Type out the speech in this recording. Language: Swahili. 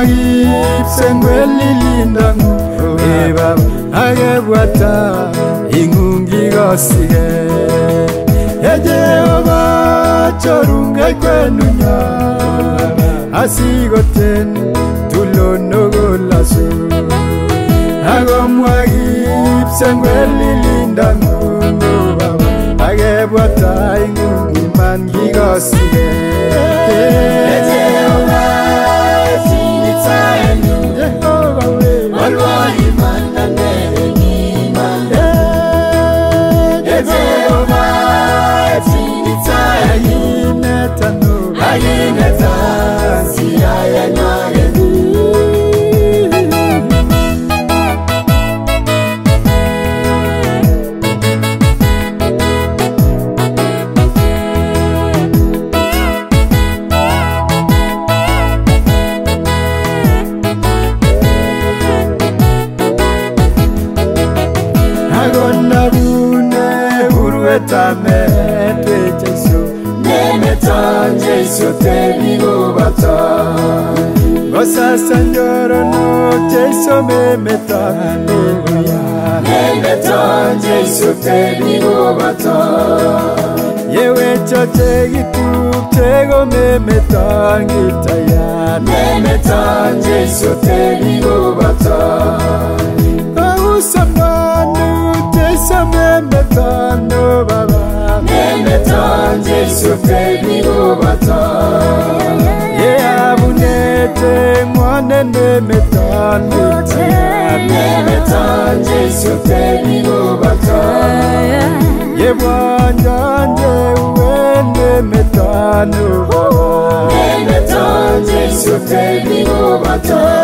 sengwelilindangu ebaba agebwata ingungi gosige Jehova chorungai kwenunya asigoten tulonogolasu agomwagip sengwelilindangu baba agebwata ingungi mangigosige Jehova sinitsaenu Jehova we walwali manane ngimane Jehova sinitsaenu netanu ayineta siyayenwage Tame te Jesu Nemetan Jesu te vigo bata Gosa Señor no Jesu memetan Hallelujah Nemetan Jesu te vigo bata Yewe chote gitup tego memetan gitaya Nemetan Jesu te vigo bata Ausamanu Jesu memetan Baba Nemetan Jesu te vigo bata Ye abunete mwane nemetan Nemetan Jesu te vigo bata Ye wanjanje uwe nemetan Nemetan Jesu te vigo bata